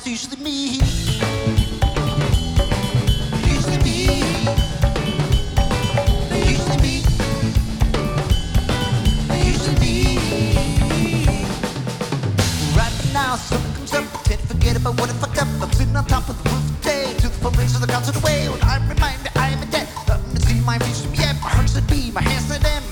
usually me. Usually me. Usually me. Usually me. Right now, something comes up. Can't forget about what I fucked up. I'm sitting on top of the roof today. To the full race of the concert away. When I'm reminded I am a dead. Nothing to see my future yet. My heart's a bee, my hands to them.